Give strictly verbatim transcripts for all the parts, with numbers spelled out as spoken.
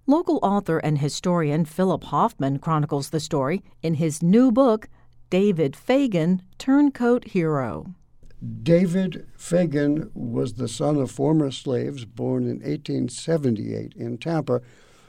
Local author and historian Philip Hoffman chronicles the story in his new book, David Fagan, Turncoat Hero. David Fagan was the son of former slaves born in eighteen seventy-eight in Tampa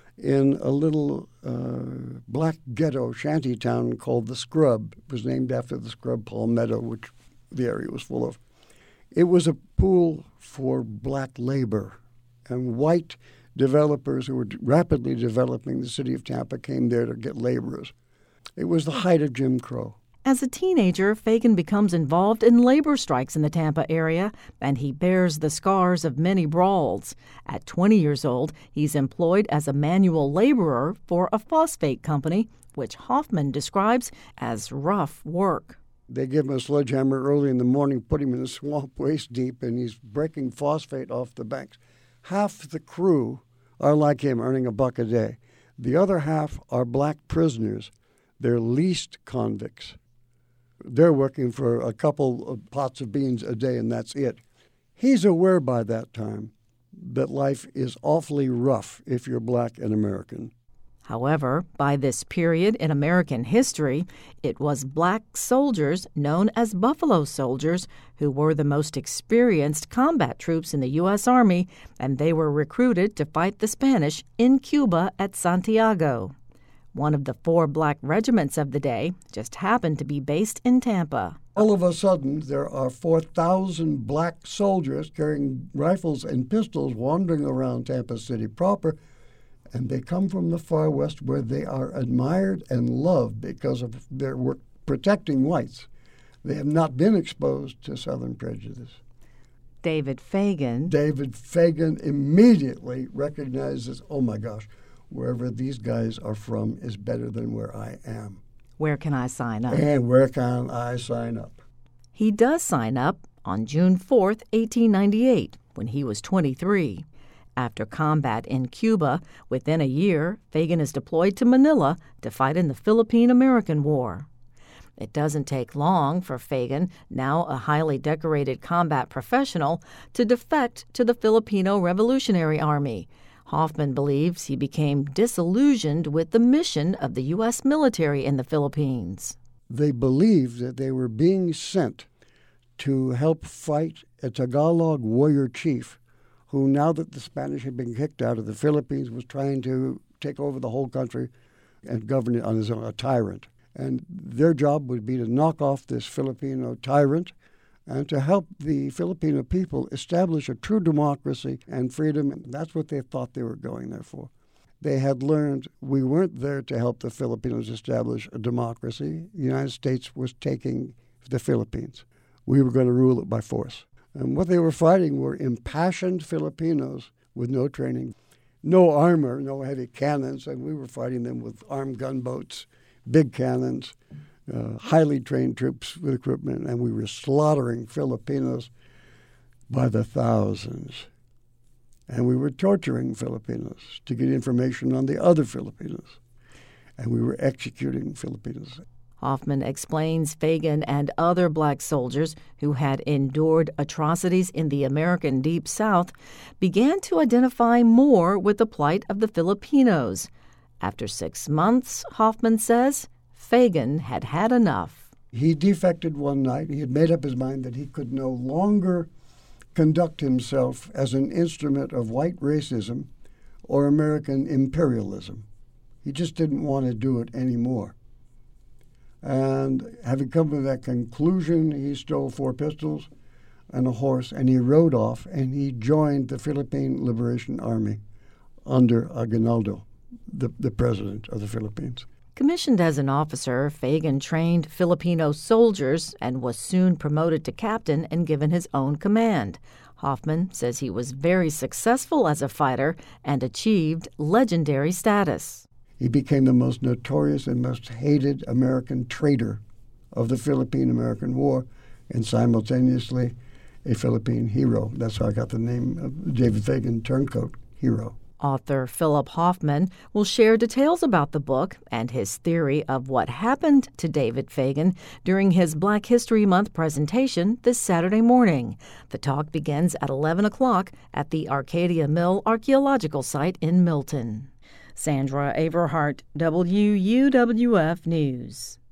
in a little uh, black ghetto shanty town called the Scrub. It was named after the Scrub Palmetto, which the area was full of. It was a pool for black labor, and white developers who were rapidly developing the city of Tampa came there to get laborers. It was the height of Jim Crow. As a teenager, Fagan becomes involved in labor strikes in the Tampa area, and he bears the scars of many brawls. At twenty years old, he's employed as a manual laborer for a phosphate company, which Hoffman describes as rough work. They give him a sledgehammer early in the morning, put him in a swamp waist deep, and he's breaking phosphate off the banks. Half the crew are like him, earning a buck a day. The other half are black prisoners. They're leased convicts. They're working for a couple of pots of beans a day, and that's it. He's aware by that time that life is awfully rough if you're black and American. However, by this period in American history, it was black soldiers, known as Buffalo Soldiers, who were the most experienced combat troops in the U S Army, and they were recruited to fight the Spanish in Cuba at Santiago. One of the four black regiments of the day just happened to be based in Tampa. All of a sudden, there are four thousand black soldiers carrying rifles and pistols wandering around Tampa City proper, and they come from the far west where they are admired and loved because of their work protecting whites. They have not been exposed to Southern prejudice. David Fagan. David Fagan immediately recognizes, oh my gosh, wherever these guys are from is better than where I am. Where can I sign up? And where can I sign up? He does sign up on June fourth, eighteen ninety-eight, when he was twenty-three. After combat in Cuba, within a year, Fagan is deployed to Manila to fight in the Philippine-American War. It doesn't take long for Fagan, now a highly decorated combat professional, to defect to the Filipino Revolutionary Army. Hoffman believes he became disillusioned with the mission of the U S military in the Philippines. They believed that they were being sent to help fight a Tagalog warrior chief who, now that the Spanish had been kicked out of the Philippines, was trying to take over the whole country and govern it on his own, a tyrant. And their job would be to knock off this Filipino tyrant and to help the Filipino people establish a true democracy and freedom. And that's what they thought they were going there for. They had learned we weren't there to help the Filipinos establish a democracy. The United States was taking the Philippines. We were going to rule it by force. And what they were fighting were impassioned Filipinos with no training, no armor, no heavy cannons, and we were fighting them with armed gunboats, big cannons, uh, highly trained troops with equipment, and we were slaughtering Filipinos by the thousands. And we were torturing Filipinos to get information on the other Filipinos, and we were executing Filipinos. Hoffman explains Fagan and other black soldiers who had endured atrocities in the American Deep South began to identify more with the plight of the Filipinos. After six months, Hoffman says, Fagan had had enough. He defected one night. He had made up his mind that he could no longer conduct himself as an instrument of white racism or American imperialism. He just didn't want to do it anymore. And having come to that conclusion, he stole four pistols and a horse, and he rode off, and he joined the Philippine Liberation Army under Aguinaldo, the, the president of the Philippines. Commissioned as an officer, Fagan trained Filipino soldiers and was soon promoted to captain and given his own command. Hoffman says he was very successful as a fighter and achieved legendary status. He became the most notorious and most hated American traitor of the Philippine-American War, and simultaneously a Philippine hero. That's how I got the name of David Fagan, Turncoat Hero. Author Philip Hoffman will share details about the book and his theory of what happened to David Fagan during his Black History Month presentation this Saturday morning. The talk begins at eleven o'clock at the Arcadia Mill Archaeological Site in Milton. Sandra Averhart, W U W F News.